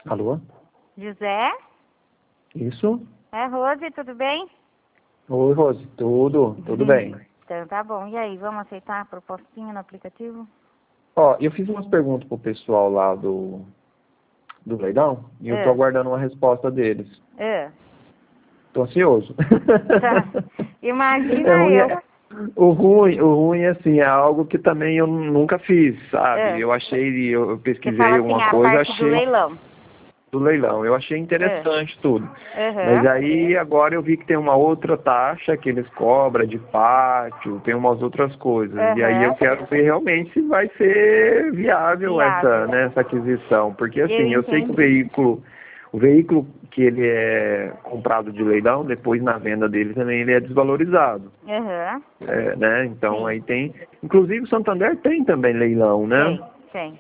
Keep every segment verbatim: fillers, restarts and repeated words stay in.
Alô? José? Isso? É, Rose, tudo bem? Oi, Rose. Tudo, tudo bem. Então tá bom. E aí, vamos aceitar a propostinha no aplicativo? Ó, eu fiz umas perguntas pro pessoal lá do, do leilão e eu tô É. aguardando uma resposta deles. É. Tô ansioso. Tá. Imagina É ruim, eu. é- o ruim, o ruim, assim, é algo que também eu nunca fiz, sabe? É. Eu achei, eu eu Você fala pesquisei assim, alguma a coisa, parte do achei leilão. do leilão. Eu achei É. interessante tudo. Mas Aham. aí agora eu vi que tem uma outra taxa que eles cobram de pátio, tem umas outras coisas. E aí eu Aham. quero ver realmente se vai ser viável essa, Viável. né, essa aquisição. Porque Eu assim, eu sei que o entendi. veículo, o veículo que ele é comprado de leilão, depois na venda dele também ele é desvalorizado. Aham. É, né? Então Sim. aí tem. Inclusive o Santander tem também leilão, né? Tem, tem.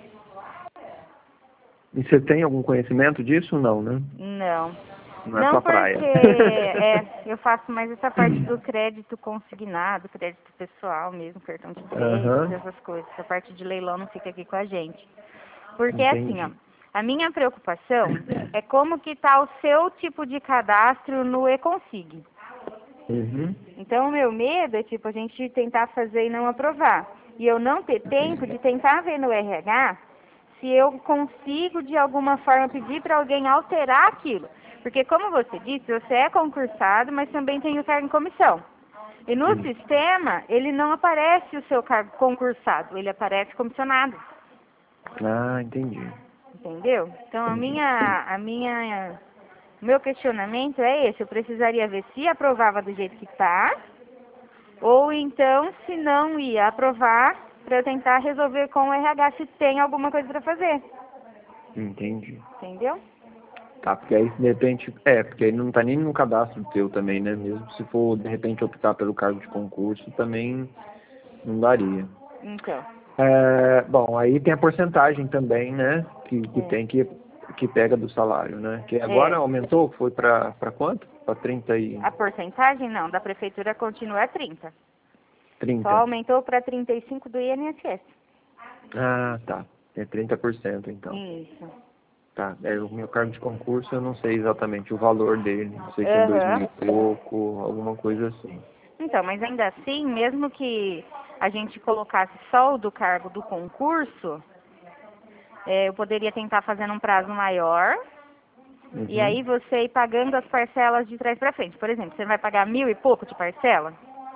E você tem algum conhecimento disso? Não, né? Não. Não é Não sua porque praia. é, eu faço mais essa parte do crédito consignado, crédito pessoal mesmo, cartão de crédito, Aham, essas coisas. Essa parte de leilão não fica aqui com a gente. Porque assim, ó, entendi. a minha preocupação é como que tá o seu tipo de cadastro no Econsig. Uhum. Então o meu medo é tipo a gente tentar fazer e não aprovar. E eu não ter tempo de tentar ver no R H se eu consigo de alguma forma pedir para alguém alterar aquilo. Porque como você disse, você é concursado, mas também tem o cargo em comissão. E no Isso. sistema, ele não aparece o seu cargo concursado, ele aparece comissionado. Ah, entendi. Entendeu? Então a Entendi. minha, a minha, o meu questionamento é esse, eu precisaria ver se aprovava do jeito que está, ou então se não ia aprovar, para eu tentar resolver com o R H se tem alguma coisa para fazer. Entendi. Entendeu? Tá, porque aí de repente. É, porque aí não tá nem no cadastro teu também, né? Mesmo se for de repente optar pelo cargo de concurso, também não daria. Então, É, bom, aí tem a porcentagem também, né? Que, que é. tem que, que pega do salário, né? Que agora É. aumentou, foi pra, pra quanto? Pra trinta e A porcentagem não, da prefeitura continua trinta. Só trinta. aumentou para trinta e cinco do I N S S. Ah, tá. É trinta por cento então. Isso. Tá, é, o meu cargo de concurso eu não sei exatamente o valor dele, não sei se é dois mil Aham. e pouco, alguma coisa assim. Então, mas ainda assim, mesmo que a gente colocasse só o do cargo do concurso, é, eu poderia tentar fazendo um prazo maior, e Uhum. aí você ir pagando as parcelas de trás para frente. Por exemplo, você vai pagar mil e pouco de parcela,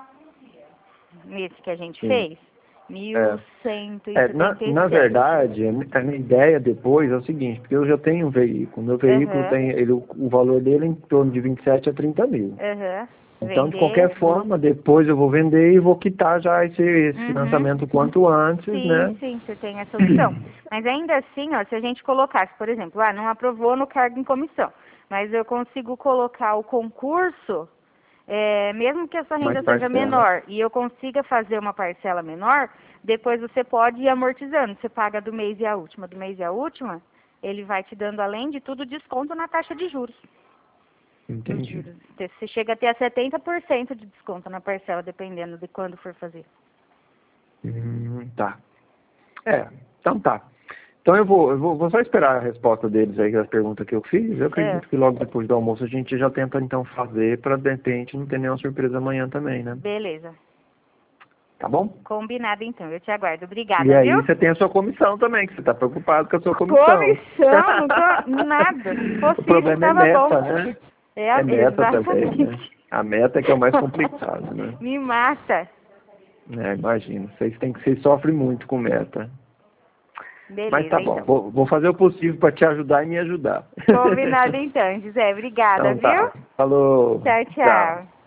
nesse que a gente Sim. fez, mil É. cento e É, na, setenta e na seis. verdade, a mi- a minha ideia depois é o seguinte, porque eu já tenho um veículo, meu veículo Aham, tem, ele, o valor dele é em torno de vinte e sete a trinta mil. aham. Então, de Vender. qualquer forma, depois eu vou vender e vou quitar já esse, esse Uhum. financiamento o quanto antes, Sim, né? sim, você tem essa opção. Mas ainda assim, ó, se a gente colocasse, por exemplo, ah, não aprovou no cargo em comissão, mas eu consigo colocar o concurso, é, mesmo que a sua Mais renda seja parcela. menor e eu consiga fazer uma parcela menor, depois você pode ir amortizando. Você paga do mês e a última, do mês e a última, ele vai te dando, além de tudo, desconto na taxa de juros. Dos Entendi. juros. Você chega a ter a setenta por cento de desconto na parcela, dependendo de quando for fazer. Hum, tá. É, então tá. Então eu vou, eu vou, vou só esperar a resposta deles aí, das perguntas que eu fiz. Eu É, acredito que logo depois do almoço a gente já tenta então fazer para de repente não ter nenhuma surpresa amanhã também, né? beleza. Tá bom? Combinado então, eu te aguardo. E Obrigada, aí viu? você tem a sua comissão também, que você tá preocupado com a sua comissão. Comissão, não tô nada. Se O fosse isso, problema é tava bom. meta, né? É, É meta também, né? exatamente. A meta é que é o mais complicado, né? Me mata. É, imagino. Vocês têm que vocês sofrem muito com meta. Mas Beleza, tá bom, então. vou, vou fazer o possível para te ajudar e me ajudar. Combinado então, José. Obrigada, Então viu? tá. Falou. Tchau, Tchau. tchau.